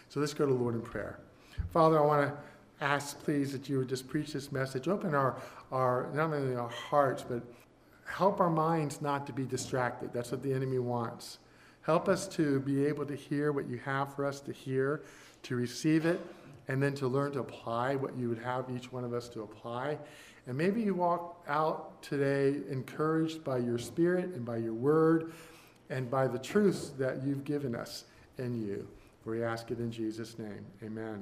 So let's go to the Lord in prayer. Father, I want to ask, please, that you would just preach this message. Open our not only our hearts, but help our minds not to be distracted. That's what the enemy wants. Help us to be able to hear what you have for us to hear, to receive it, and then to learn to apply what you would have each one of us to apply. And maybe you walk out today encouraged by your Spirit and by your word and by the truths that you've given us in you. We ask it in Jesus' name. Amen.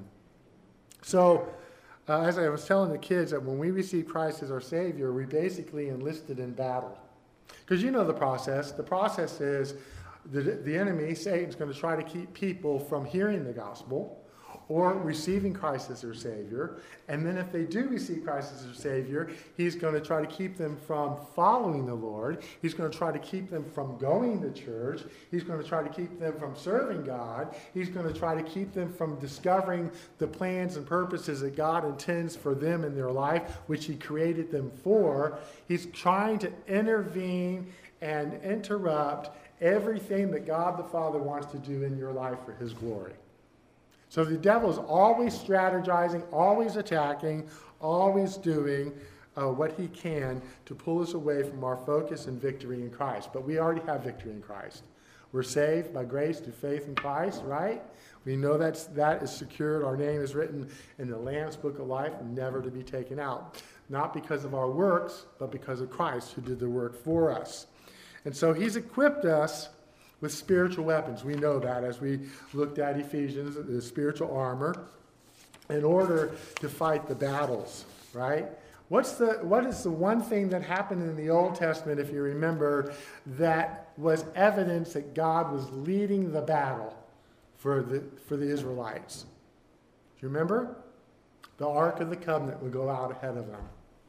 So, as I was telling the kids, that when we receive Christ as our Savior, we basically enlisted in battle. Because you know the process. The process is the enemy, Satan's going to try to keep people from hearing the gospel or receiving Christ as their Savior. And then if they do receive Christ as their Savior, he's going to try to keep them from following the Lord. He's going to try to keep them from going to church. He's going to try to keep them from serving God. He's going to try to keep them from discovering the plans and purposes that God intends for them in their life, which he created them for. He's trying to intervene and interrupt everything that God the Father wants to do in your life for his glory. So the devil is always strategizing, always attacking, always doing what he can to pull us away from our focus and victory in Christ. But we already have victory in Christ. We're saved by grace through faith in Christ, right? We know that is secured. Our name is written in the Lamb's Book of Life, never to be taken out. Not because of our works, but because of Christ who did the work for us. And so he's equipped us with spiritual weapons. We know that as we looked at Ephesians, the spiritual armor, in order to fight the battles, right? What is the one thing that happened in the Old Testament, if you remember, that was evidence that God was leading the battle for the Israelites? Do you remember? The Ark of the Covenant would go out ahead of them.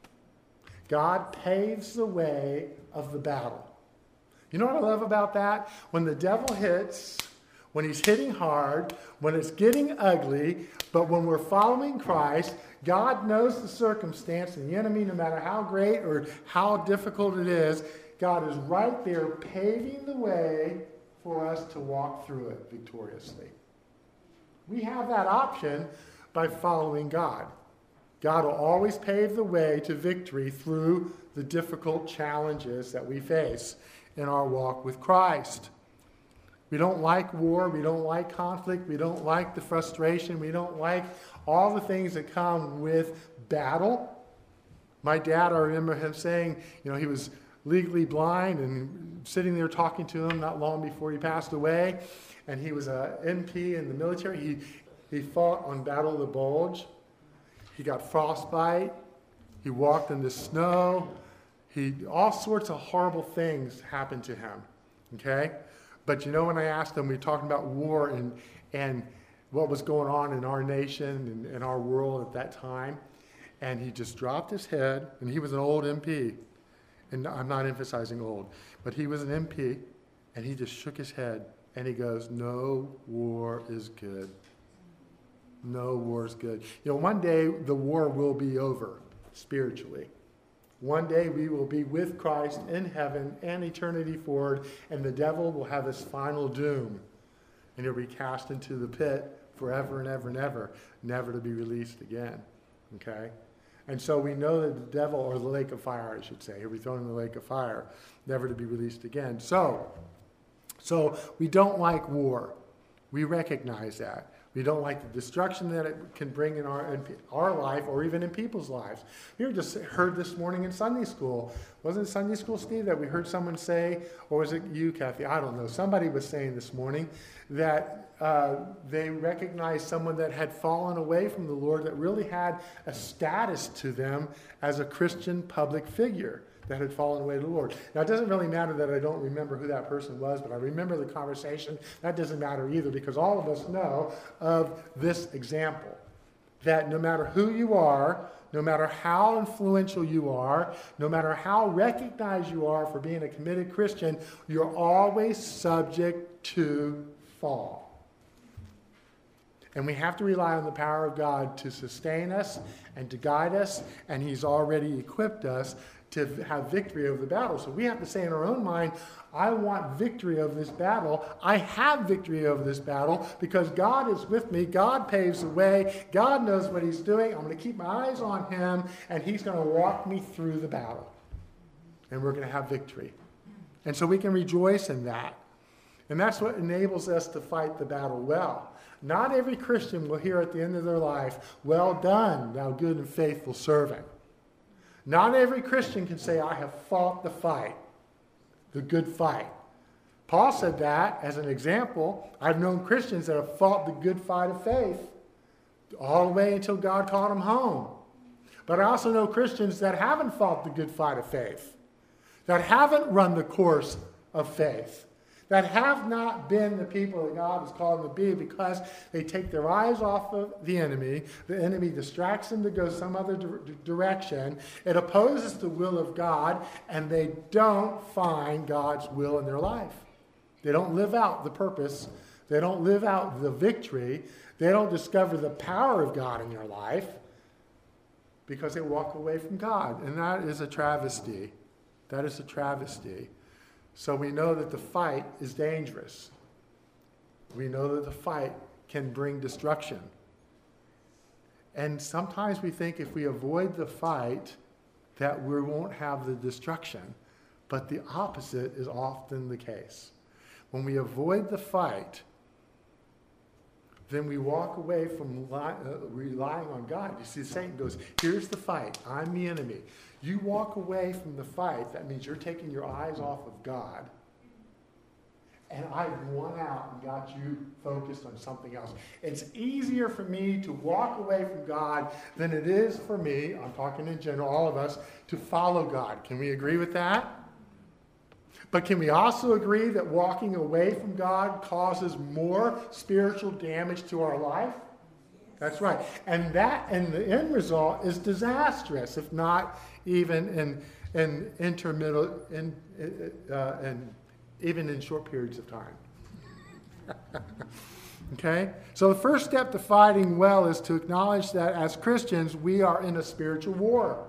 God paves the way of the battle. You know what I love about that? When the devil hits, when he's hitting hard, when it's getting ugly, but when we're following Christ, God knows the circumstance, and the enemy, no matter how great or how difficult it is, God is right there paving the way for us to walk through it victoriously. We have that option by following God. God will always pave the way to victory through the difficult challenges that we face in our walk with Christ. We don't like war. We don't like conflict. We don't like the frustration. We don't like all the things that come with battle. My dad, I remember him saying, he was legally blind and sitting there talking to him not long before he passed away. And he was an NP in the military. He fought on Battle of the Bulge. He got frostbite. He walked in the snow. All sorts of horrible things happened to him, okay? But when I asked him, we were talking about war and what was going on in our nation and our world at that time, and he just dropped his head, and he was an old MP, and I'm not emphasizing old, but he was an MP, and he just shook his head, and he goes, "No war is good. No war is good." One day the war will be over spiritually. One day we will be with Christ in heaven and eternity forward, and the devil will have his final doom, and he'll be cast into the pit forever and ever and ever, never to be released again. Okay? And so we know that the devil, or the lake of fire, I should say, he'll be thrown in the lake of fire, never to be released again. So we don't like war. We recognize that. We don't like the destruction that it can bring in our life or even in people's lives. You just heard this morning in Sunday school. Wasn't it Sunday school, Steve, that we heard someone say, or was it you, Kathy? I don't know. Somebody was saying this morning that they recognized someone that had fallen away from the Lord that really had a status to them as a Christian public figure that had fallen away to the Lord. Now, it doesn't really matter that I don't remember who that person was, but I remember the conversation. That doesn't matter either, because all of us know of this example, that no matter who you are, no matter how influential you are, no matter how recognized you are for being a committed Christian, you're always subject to fall. And we have to rely on the power of God to sustain us and to guide us, and he's already equipped us to have victory over the battle. So we have to say in our own mind, I want victory over this battle. I have victory over this battle because God is with me. God paves the way. God knows what he's doing. I'm going to keep my eyes on him, and he's going to walk me through the battle. And we're going to have victory. And so we can rejoice in that. And that's what enables us to fight the battle well. Not every Christian will hear at the end of their life, well done, thou good and faithful servant. Not every Christian can say, I have fought the fight, the good fight. Paul said that as an example. I've known Christians that have fought the good fight of faith all the way until God called them home. But I also know Christians that haven't fought the good fight of faith, that haven't run the course of faith, that have not been the people that God has called them to be because they take their eyes off of the enemy. The enemy distracts them to go some other direction. It opposes the will of God, and they don't find God's will in their life. They don't live out the purpose. They don't live out the victory. They don't discover the power of God in their life because they walk away from God. And that is a travesty. That is a travesty. So we know that the fight is dangerous. We know that the fight can bring destruction. And sometimes we think if we avoid the fight that we won't have the destruction. But the opposite is often the case. When we avoid the fight, then we walk away from relying on God. You see, Satan goes, here's the fight. I'm the enemy. You walk away from the fight, that means you're taking your eyes off of God. And I've won out and got you focused on something else. It's easier for me to walk away from God than it is for me, I'm talking in general, all of us, to follow God. Can we agree with that? But can we also agree that walking away from God causes more spiritual damage to our life? That's right. And the end result is disastrous, if not even even in short periods of time. Okay? So the first step to fighting well is to acknowledge that as Christians, we are in a spiritual war.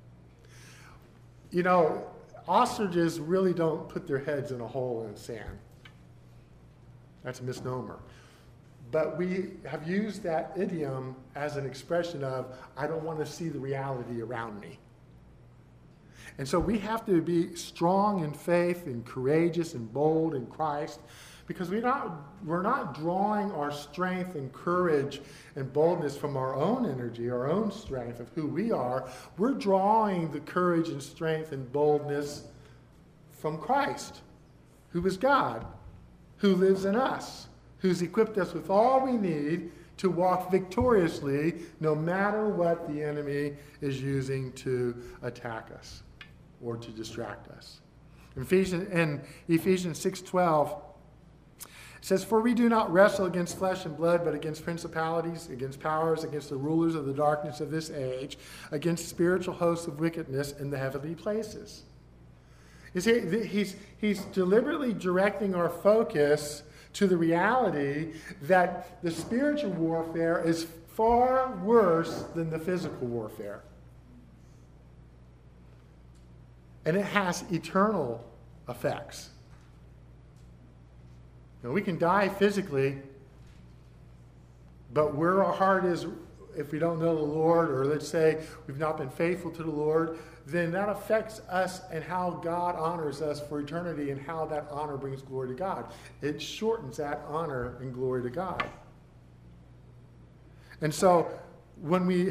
You know, ostriches really don't put their heads in a hole in the sand. That's a misnomer. But we have used that idiom as an expression of, I don't want to see the reality around me. And so we have to be strong in faith and courageous and bold in Christ, because we're not drawing our strength and courage and boldness from our own energy, our own strength of who we are. We're drawing the courage and strength and boldness from Christ, who is God, who lives in us, who's equipped us with all we need to walk victoriously no matter what the enemy is using to attack us or to distract us. In Ephesians 6:12, it says, "For we do not wrestle against flesh and blood, but against principalities, against powers, against the rulers of the darkness of this age, against spiritual hosts of wickedness in the heavenly places." You see, he's deliberately directing our focus to the reality that the spiritual warfare is far worse than the physical warfare. And it has eternal effects. Now, we can die physically, but where our heart is, if we don't know the Lord, or let's say we've not been faithful to the Lord, then that affects us and how God honors us for eternity and how that honor brings glory to God. It shortens that honor and glory to God. And so when we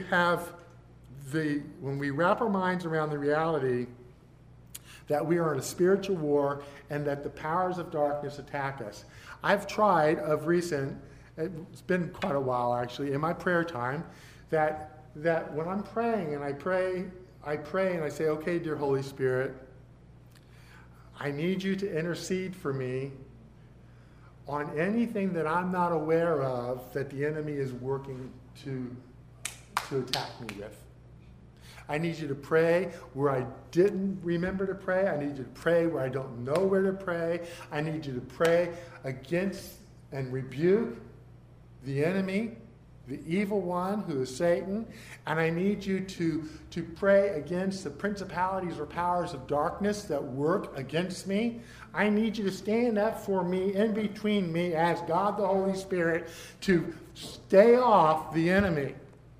wrap our minds around the reality that we are in a spiritual war and that the powers of darkness attack us. I've tried of recent, it's been quite a while actually, in my prayer time, that when I'm praying and I pray and I say, okay, dear Holy Spirit, I need you to intercede for me on anything that I'm not aware of that the enemy is working to attack me with. I need you to pray where I didn't remember to pray. I need you to pray where I don't know where to pray. I need you to pray against and rebuke the enemy the evil one, who is Satan, and I need you to pray against the principalities or powers of darkness that work against me. I need you to stand up for me, in between me, as God the Holy Spirit, to stay off the enemy.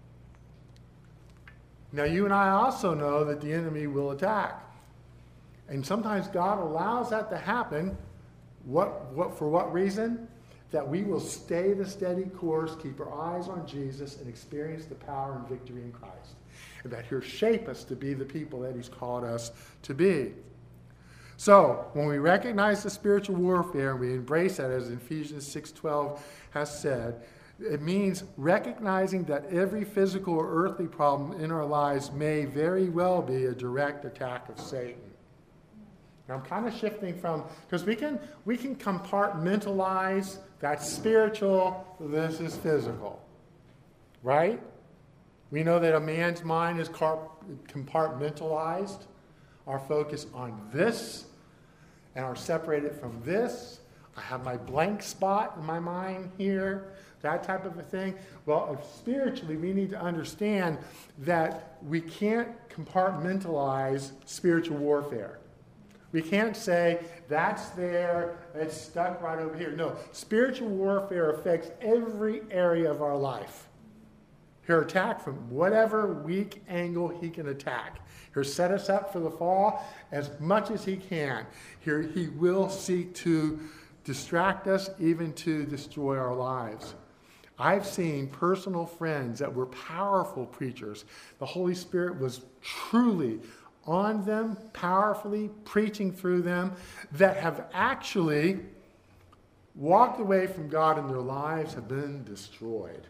Now, you and I also know that the enemy will attack. And sometimes God allows that to happen. For what reason? That we will stay the steady course, keep our eyes on Jesus, and experience the power and victory in Christ. And that He'll shape us to be the people that He's called us to be. So, when we recognize the spiritual warfare and we embrace that, as Ephesians 6:12 has said, it means recognizing that every physical or earthly problem in our lives may very well be a direct attack of Satan. Now, I'm kind of shifting from, because we can compartmentalize, that's spiritual, this is physical. Right? We know that a man's mind is compartmentalized. Our focus on this, and are separated from this. I have my blank spot in my mind here, that type of a thing. Well, spiritually, we need to understand that we can't compartmentalize spiritual warfare. We can't say, that's there, it's stuck right over here. No, spiritual warfare affects every area of our life. He'll attack from whatever weak angle he can attack. He'll set us up for the fall as much as he can. He will seek to distract us, even to destroy our lives. I've seen personal friends that were powerful preachers. The Holy Spirit was truly on them, powerfully preaching through them, that have actually walked away from God and their lives have been destroyed.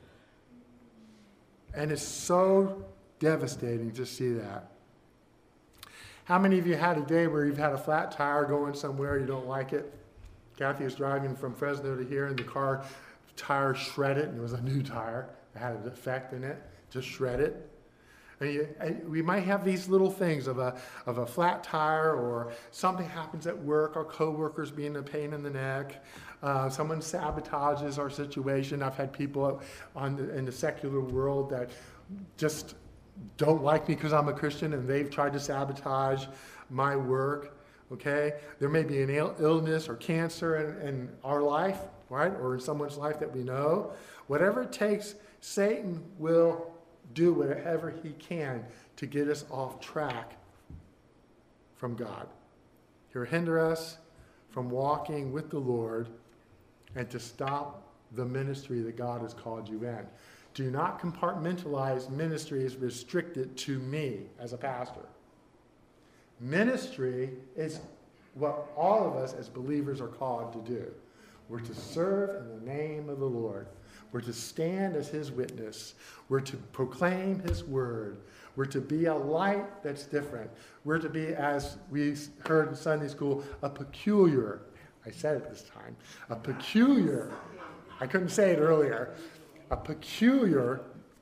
And it's so devastating to see that. How many of you had a day where you've had a flat tire going somewhere, you don't like it? Kathy was driving from Fresno to here, and the car tire shredded, and it was a new tire. It had a defect in it, just shredded. And we might have these little things of a flat tire, or something happens at work, our coworkers being a pain in the neck. Someone sabotages our situation. I've had people in the secular world that just don't like me because I'm a Christian, and they've tried to sabotage my work. Okay? There may be an illness or cancer in our life, right? Or in someone's life that we know. Whatever it takes, Satan will do whatever he can to get us off track from God. He'll hinder us from walking with the Lord and to stop the ministry that God has called you in. Do not compartmentalize ministry as restricted to me as a pastor. Ministry is what all of us as believers are called to do. We're to serve in the name of the Lord. We're to stand as His witness. We're to proclaim His word. We're to be a light that's different. We're to be, as we heard in Sunday school, a peculiar, I said it this time, a peculiar, I couldn't say it earlier, a peculiar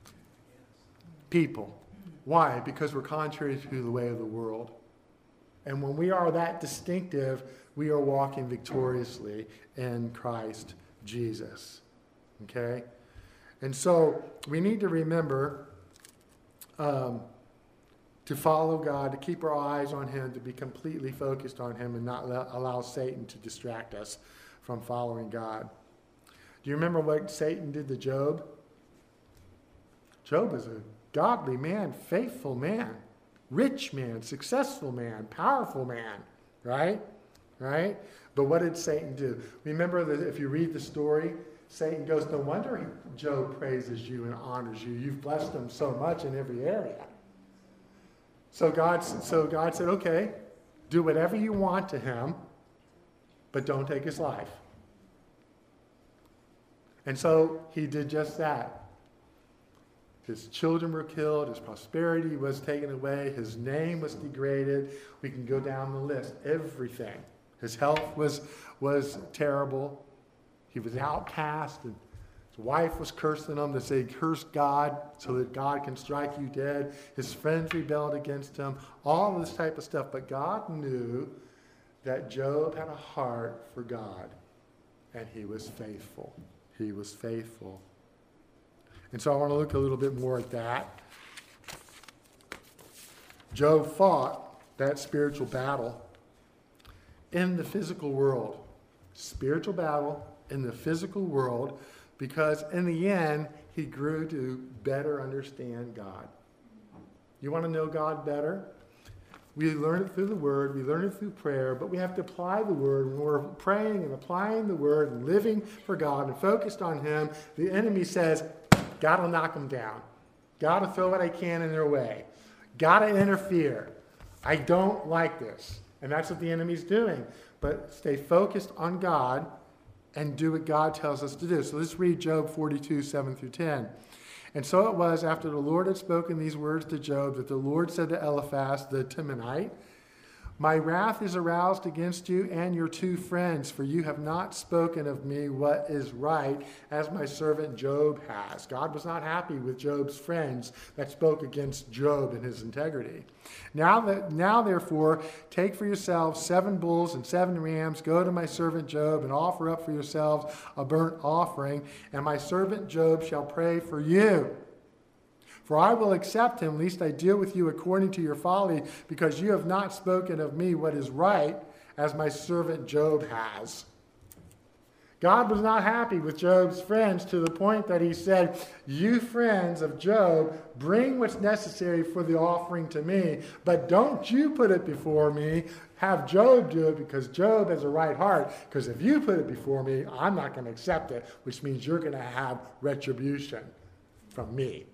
people. Why? Because we're contrary to the way of the world. And when we are that distinctive, we are walking victoriously in Christ Jesus. Okay? And so we need to remember to follow God, to keep our eyes on Him, to be completely focused on Him, and not allow Satan to distract us from following God. Do you remember what Satan did to Job? Job was a godly man, faithful man, rich man, successful man, powerful man, right? Right? But what did Satan do? Remember that if you read the story, Satan goes, no wonder Job praises you and honors you. You've blessed him so much in every area. So God said, okay, do whatever you want to him, but don't take his life. And so he did just that. His children were killed, his prosperity was taken away, his name was degraded. We can go down the list. Everything. His health was terrible. He was outcast, and his wife was cursing him to say, curse God so that God can strike you dead. His friends rebelled against him. All this type of stuff. But God knew that Job had a heart for God, and he was faithful. He was faithful. And so I want to look a little bit more at that. Job fought that spiritual battle in the physical world. Spiritual battle in the physical world, because in the end, he grew to better understand God. You want to know God better? We learn it through the Word, we learn it through prayer, but we have to apply the Word. When we're praying and applying the Word and living for God and focused on Him, the enemy says, got to knock them down. Got to throw what I can in their way. Got to interfere. I don't like this. And that's what the enemy's doing. But stay focused on God and do what God tells us to do. So let's read Job 42, 7 through 10. And so it was, after the Lord had spoken these words to Job, that the Lord said to Eliphaz the Temanite, my wrath is aroused against you and your two friends, for you have not spoken of me what is right, as my servant Job has. God was not happy with Job's friends that spoke against Job and his integrity. Now therefore, take for yourselves 7 bulls and 7 rams, go to my servant Job and offer up for yourselves a burnt offering, and my servant Job shall pray for you. For I will accept him, lest I deal with you according to your folly, because you have not spoken of me what is right, as my servant Job has. God was not happy with Job's friends to the point that he said, you friends of Job, bring what's necessary for the offering to me, but don't you put it before me. Have Job do it, because Job has a right heart. Because if you put it before me, I'm not going to accept it, which means you're going to have retribution from me.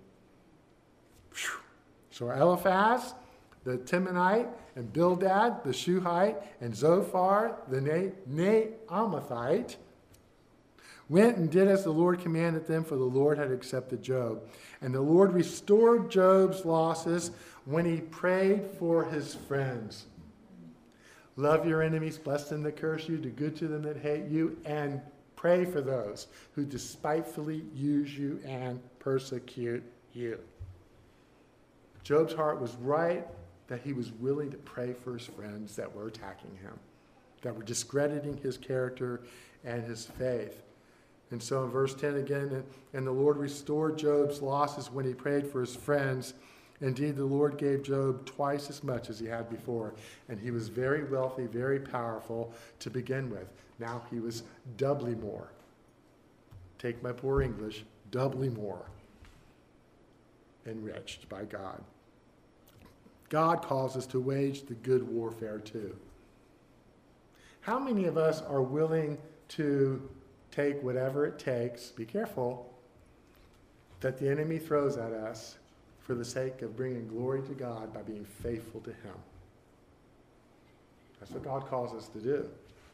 So Eliphaz, the Temanite, and Bildad, the Shuhite, and Zophar, the Naamathite, went and did as the Lord commanded them, for the Lord had accepted Job. And the Lord restored Job's losses when he prayed for his friends. Love your enemies, bless them that curse you, do good to them that hate you, and pray for those who despitefully use you and persecute you. Job's heart was right that he was willing to pray for his friends that were attacking him, that were discrediting his character and his faith. And so in verse 10 again, and the Lord restored Job's losses when he prayed for his friends. Indeed, the Lord gave Job twice as much as he had before, and he was very wealthy, very powerful to begin with. Now he was doubly more. Take my poor English, doubly more enriched by God. God calls us to wage the good warfare too. How many of us are willing to take whatever it takes, be careful, that the enemy throws at us for the sake of bringing glory to God by being faithful to Him? That's what God calls us to do.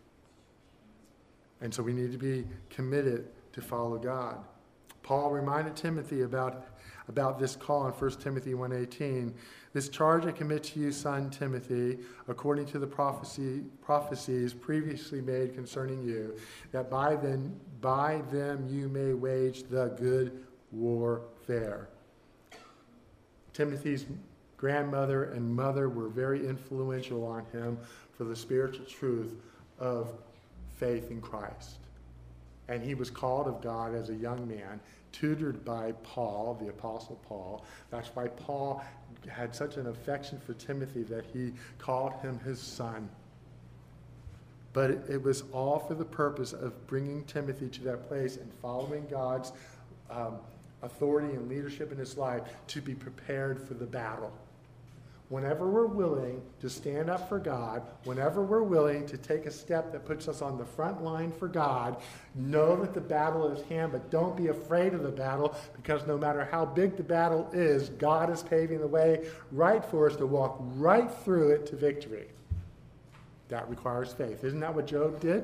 And so we need to be committed to follow God. Paul reminded Timothy about this call in 1 Timothy 1:18. This charge I commit to you, son Timothy, according to the prophecies previously made concerning you, that by them you may wage the good warfare. Timothy's grandmother and mother were very influential on him for the spiritual truth of faith in Christ. And he was called of God as a young man, tutored by Paul, the Apostle Paul. That's why Paul had such an affection for Timothy that he called him his son. But it was all for the purpose of bringing Timothy to that place and following God's authority and leadership in his life to be prepared for the battle. Whenever we're willing to stand up for God, whenever we're willing to take a step that puts us on the front line for God, know that the battle is at hand, but don't be afraid of the battle, because no matter how big the battle is, God is paving the way right for us to walk right through it to victory. That requires faith. Isn't that what Job did?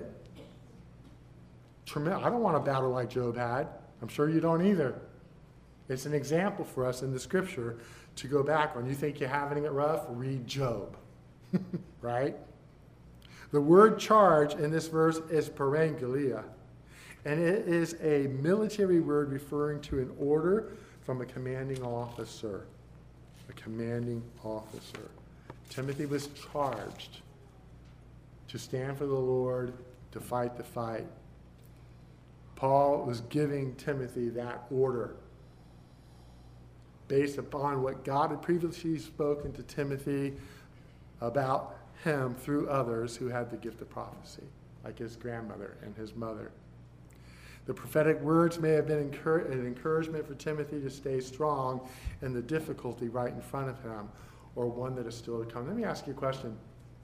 I don't want a battle like Job had. I'm sure you don't either. It's an example for us in the scripture to go back on. You think you're having it rough? Read Job. Right? The word charge in this verse is parangelia, and it is a military word referring to an order from a commanding officer. A commanding officer. Timothy was charged to stand for the Lord, to fight the fight. Paul was giving Timothy that order. based upon what God had previously spoken to Timothy about him through others who had the gift of prophecy, like his grandmother and his mother. The prophetic words may have been an encouragement for Timothy to stay strong in the difficulty right in front of him, or one that is still to come. Let me ask you a question.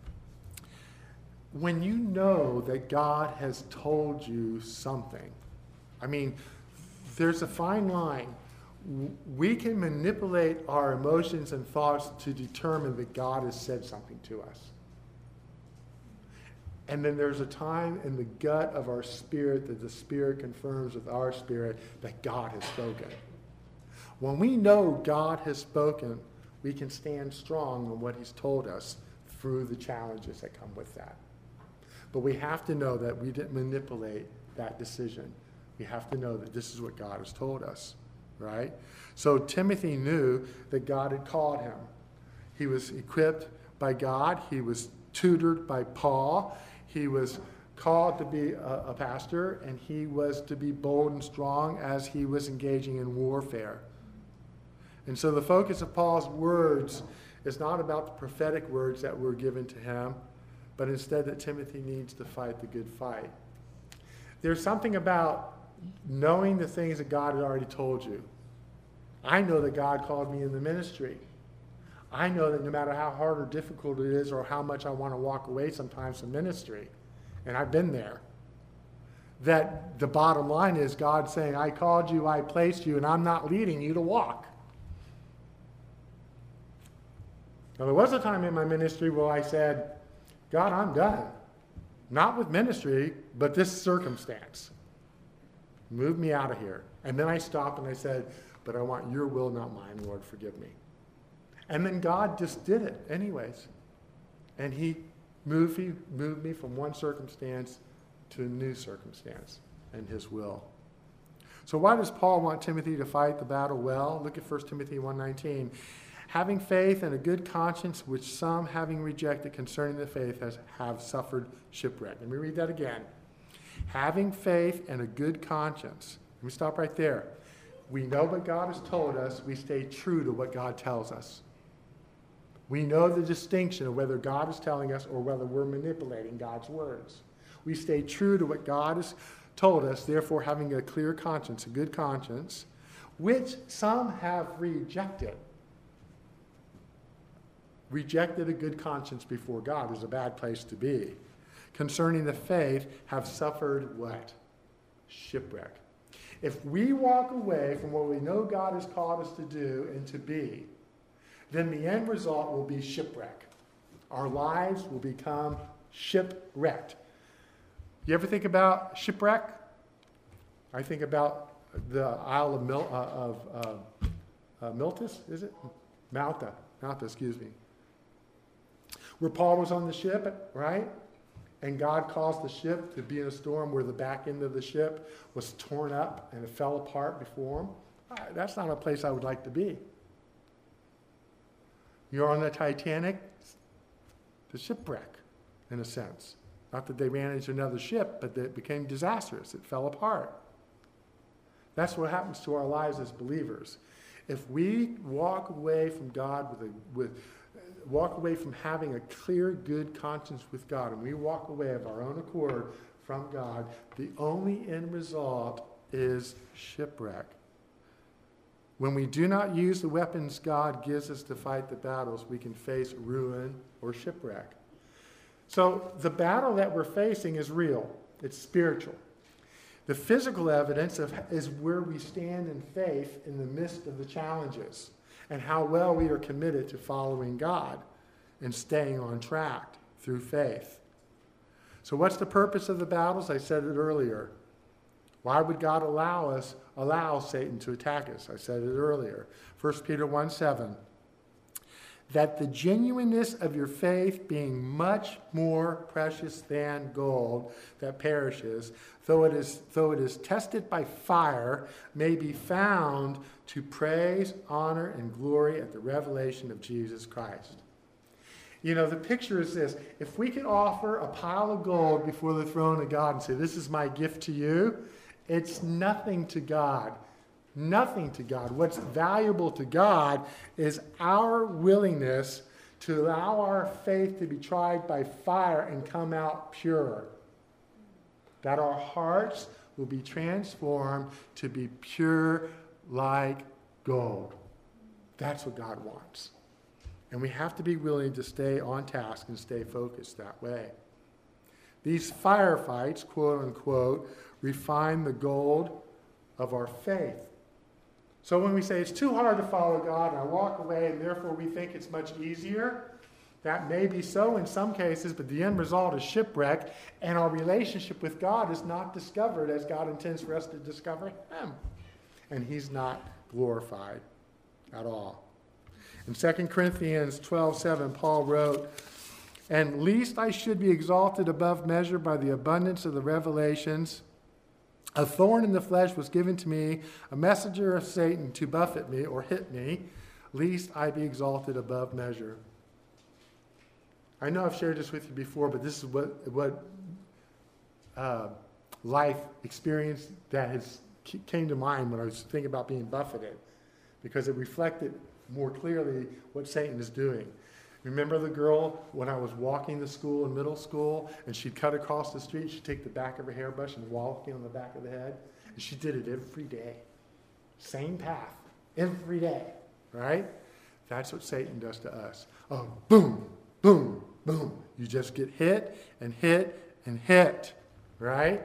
When you know that God has told you something, I mean, there's a fine line. We can manipulate our emotions and thoughts to determine that God has said something to us. And then there's a time in the gut of our spirit that the Spirit confirms with our spirit that God has spoken. When we know God has spoken, we can stand strong on what he's told us through the challenges that come with that. But we have to know that we didn't manipulate that decision. We have to know that this is what God has told us, right? So Timothy knew that God had called him. He was equipped by God. He was tutored by Paul. He was called to be a pastor, and he was to be bold and strong as he was engaging in warfare. And so the focus of Paul's words is not about the prophetic words that were given to him, but instead that Timothy needs to fight the good fight. There's something about knowing the things that God had already told you. I know that God called me in the ministry. I know that no matter how hard or difficult it is or how much I want to walk away sometimes from ministry, and I've been there, that the bottom line is God saying, I called you, I placed you, and I'm not leading you to walk. Now, there was a time in my ministry where I said, God, I'm done. Not with ministry, but this circumstance. Move me out of here. And then I stopped and I said, but I want your will, not mine, Lord, forgive me. And then God just did it anyways. And he moved me from one circumstance to a new circumstance in his will. So why does Paul want Timothy to fight the battle well? Look at 1 Timothy 1:19. Having faith and a good conscience, which some, having rejected concerning the faith, have suffered shipwreck. Let me read that again. Having faith and a good conscience. Let me stop right there. We know what God has told us. We stay true to what God tells us. We know the distinction of whether God is telling us or whether we're manipulating God's words. We stay true to what God has told us, therefore having a clear conscience, a good conscience, which some have rejected. Rejected a good conscience before God is a bad place to be. Concerning the faith, have suffered what? Shipwreck. If we walk away from what we know God has called us to do and to be, then the end result will be shipwreck. Our lives will become shipwrecked. You ever think about shipwreck? I think about the Isle of Miltus, is it? Malta, excuse me. Where Paul was on the ship, right? And God caused the ship to be in a storm where the back end of the ship was torn up and it fell apart before him. That's not a place I would like to be. You're on the Titanic, the shipwreck, in a sense. Not that they ran into another ship, but that it became disastrous. It fell apart. That's what happens to our lives as believers. If we walk away from God walk away from having a clear, good conscience with God, and we walk away of our own accord from God, the only end result is shipwreck. When we do not use the weapons God gives us to fight the battles, we can face ruin or shipwreck. So the battle that we're facing is real. It's spiritual. The physical evidence is where we stand in faith in the midst of the challenges and how well we are committed to following God and staying on track through faith. So what's the purpose of the battles? I said it earlier. Why would God allow Satan to attack us? I said it earlier. 1 Peter 1:7. That the genuineness of your faith being much more precious than gold that perishes, though it is tested by fire, may be found to praise, honor, and glory at the revelation of Jesus Christ. You know, the picture is this. If we could offer a pile of gold before the throne of God and say, this is my gift to you, it's nothing to God nothing to God. What's valuable to God is our willingness to allow our faith to be tried by fire and come out pure. That our hearts will be transformed to be pure like gold. That's what God wants. And we have to be willing to stay on task and stay focused that way. These firefights, quote unquote, refine the gold of our faith. So when we say it's too hard to follow God and I walk away and therefore we think it's much easier, that may be so in some cases, but the end result is shipwreck and our relationship with God is not discovered as God intends for us to discover Him. And He's not glorified at all. In 2 Corinthians 12:7, Paul wrote, "And lest I should be exalted above measure by the abundance of the revelations, a thorn in the flesh was given to me, a messenger of Satan to buffet me or hit me, lest I be exalted above measure." I know I've shared this with you before, but this is what life experience that came to mind when I was thinking about being buffeted, because it reflected more clearly what Satan is doing. Remember the girl when I was walking to school in middle school, and she'd cut across the street, she'd take the back of her hairbrush and walk in on the back of the head? And she did it every day. Same path, every day, right? That's what Satan does to us. Oh, boom, boom, boom. You just get hit and hit and hit, right?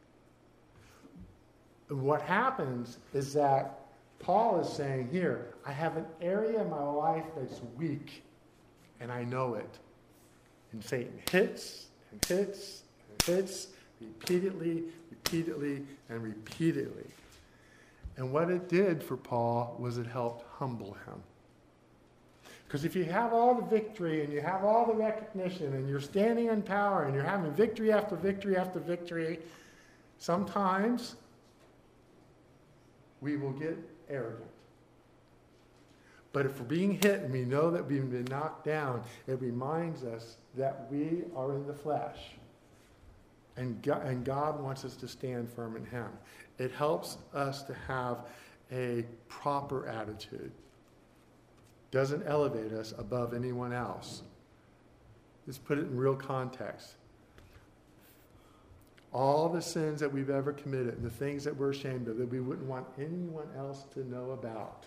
And what happens is that Paul is saying here, I have an area in my life that's weak, and I know it. And Satan hits and hits and hits repeatedly, repeatedly, and repeatedly. And what it did for Paul was it helped humble him. Because if you have all the victory and you have all the recognition and you're standing in power and you're having victory after victory after victory, sometimes we will get arrogant. But if we're being hit and we know that we've been knocked down, it reminds us that we are in the flesh. And God wants us to stand firm in Him. It helps us to have a proper attitude. Doesn't elevate us above anyone else. Let's put it in real context. All the sins that we've ever committed and the things that we're ashamed of that we wouldn't want anyone else to know about,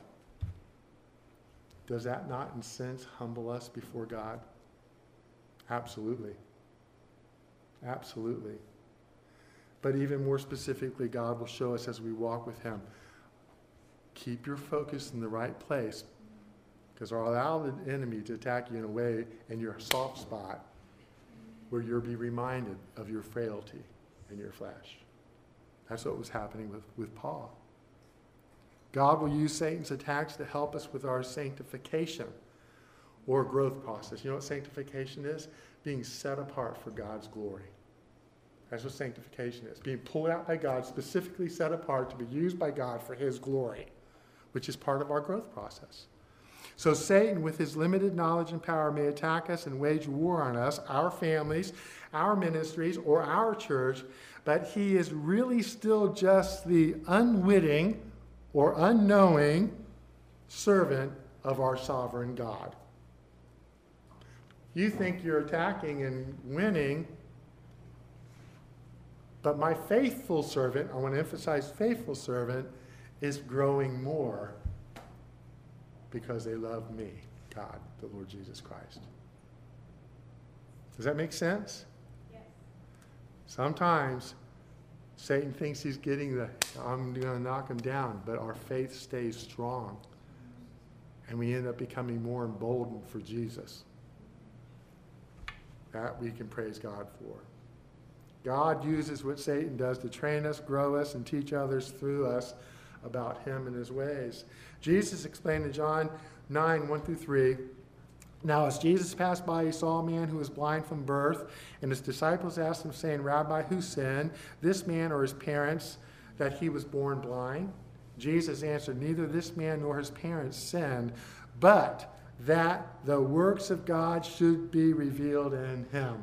does that not, in a sense, humble us before God? Absolutely. Absolutely. But even more specifically, God will show us as we walk with Him. Keep your focus in the right place, because I'll allow the enemy to attack you in a way in your soft spot where you'll be reminded of your frailty in your flesh. That's what was happening with Paul. God will use Satan's attacks to help us with our sanctification or growth process. You know what sanctification is? Being set apart for God's glory. That's what sanctification is. Being pulled out by God, specifically set apart to be used by God for His glory, which is part of our growth process. So Satan, with his limited knowledge and power, may attack us and wage war on us, our families, our ministries, or our church, but he is really still just the unwitting or unknowing servant of our sovereign God. You think you're attacking and winning, but my faithful servant, I want to emphasize faithful servant, is growing more because they love me, God, the Lord Jesus Christ. Does that make sense? Yes. Sometimes Satan thinks he's getting I'm going to knock him down, but our faith stays strong. And we end up becoming more emboldened for Jesus. That we can praise God for. God uses what Satan does to train us, grow us, and teach others through us about Him and His ways. Jesus explained in John 9:1-3, "Now as Jesus passed by, He saw a man who was blind from birth, and His disciples asked Him, saying, 'Rabbi, who sinned, this man or his parents, that he was born blind?' Jesus answered, 'Neither this man nor his parents sinned, but that the works of God should be revealed in him.'"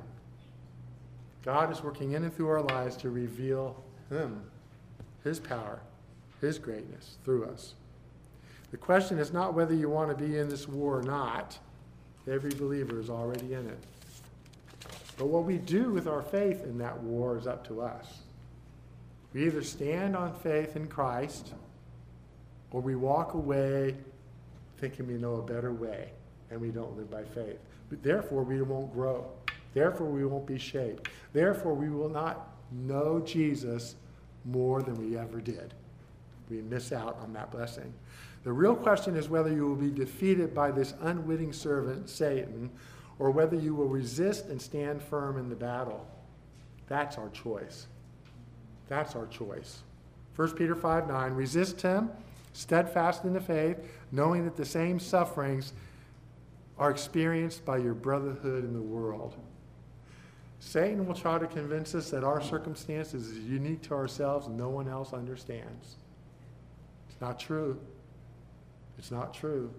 God is working in and through our lives to reveal Him, His power, his greatness through us. The question is not whether you want to be in this war or not. Every believer is already in it. But what we do with our faith in that war is up to us. We either stand on faith in Christ, or we walk away thinking we know a better way, and we don't live by faith. But therefore, we won't grow. Therefore, we won't be shaped. Therefore, we will not know Jesus more than we ever did. We miss out on that blessing. The real question is whether you will be defeated by this unwitting servant, Satan, or whether you will resist and stand firm in the battle. That's our choice. That's our choice. 1 Peter 5:9, resist him, steadfast in the faith, knowing that the same sufferings are experienced by your brotherhood in the world. Satan will try to convince us that our circumstances is unique to ourselves and no one else understands. It's not true. It's not true.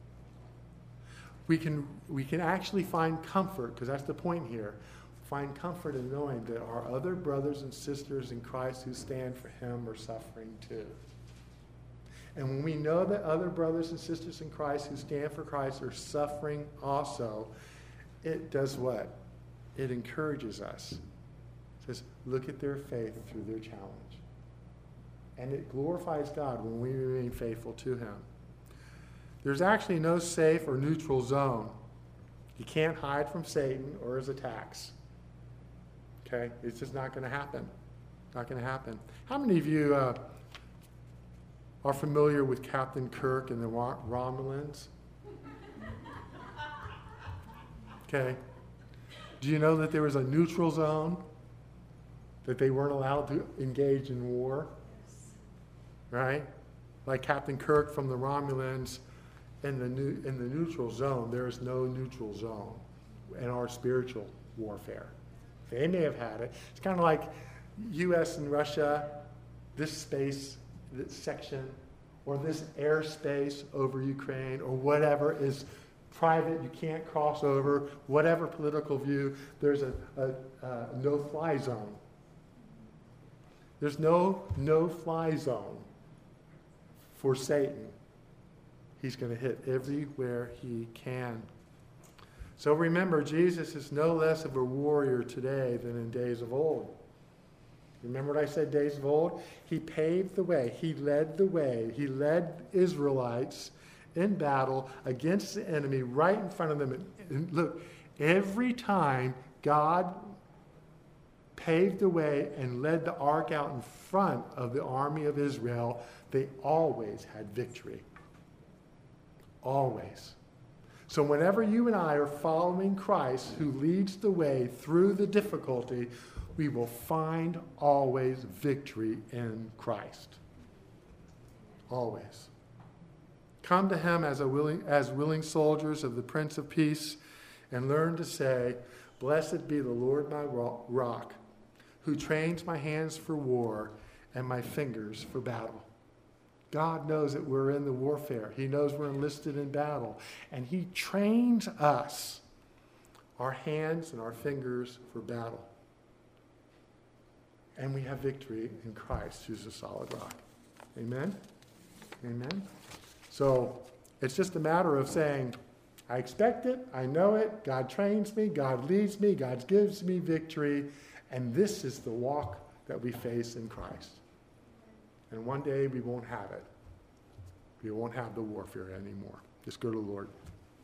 We can actually find comfort, because that's the point here. Find comfort in knowing that our other brothers and sisters in Christ who stand for him are suffering too. And when we know that other brothers and sisters in Christ who stand for Christ are suffering also, it does what? It encourages us. It says, look at their faith through their challenge. And it glorifies God when we remain faithful to him. There's actually no safe or neutral zone. You can't hide from Satan or his attacks. Okay? It's just not going to happen. Not going to happen. How many of you are familiar with Captain Kirk and the Romulans? Okay. Do you know that there was a neutral zone? That they weren't allowed to engage in war? Right? Like Captain Kirk from the Romulans, in the neutral zone, there is no neutral zone in our spiritual warfare. They may have had it. It's kind of like U.S. and Russia, this space, this section, or this airspace over Ukraine, or whatever is private, you can't cross over, whatever political view, there's a no-fly zone. There's no no-fly zone for Satan. He's going to hit everywhere he can. So remember, Jesus is no less of a warrior today than in days of old. Remember what I said, days of old? He paved the way. He led the way. He led Israelites in battle against the enemy right in front of them. And look, every time God paved the way and led the ark out in front of the army of Israel, they always had victory. Always. So whenever you and I are following Christ, who leads the way through the difficulty, we will find always victory in Christ. Always. Come to him as willing soldiers of the Prince of Peace, and learn to say, blessed be the Lord my rock, who trains my hands for war and my fingers for battle. God knows that we're in the warfare. He knows we're enlisted in battle. And he trains us, our hands and our fingers, for battle. And we have victory in Christ, who's a solid rock. Amen? Amen? So it's just a matter of saying, I expect it, I know it, God trains me, God leads me, God gives me victory, and this is the walk that we face in Christ. And one day we won't have it. We won't have the warfare anymore. Just go to the Lord.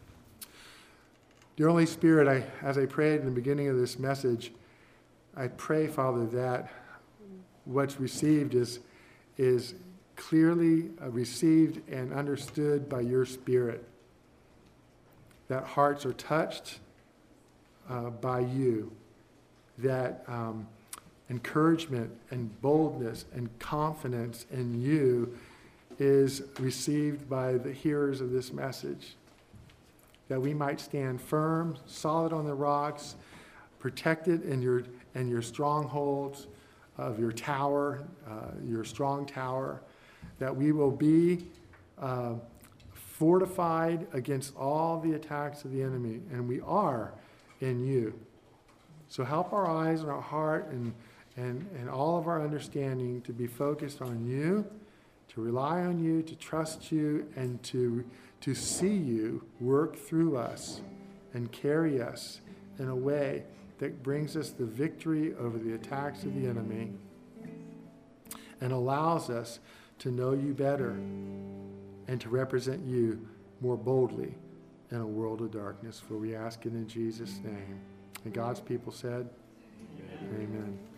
Dear Holy Spirit, as I prayed in the beginning of this message, I pray, Father, that what's received is clearly received and understood by your Spirit. That hearts are touched by you. That encouragement and boldness and confidence in you is received by the hearers of this message. That we might stand firm, solid on the rocks, protected in your strongholds of your tower, your strong tower. That we will be fortified against all the attacks of the enemy, and we are in you. So help our eyes and our heart and all of our understanding to be focused on you, to rely on you, to trust you, and to see you work through us and carry us in a way that brings us the victory over the attacks of the enemy and allows us to know you better and to represent you more boldly in a world of darkness. For we ask it in Jesus' name. And God's people said, Amen. Amen.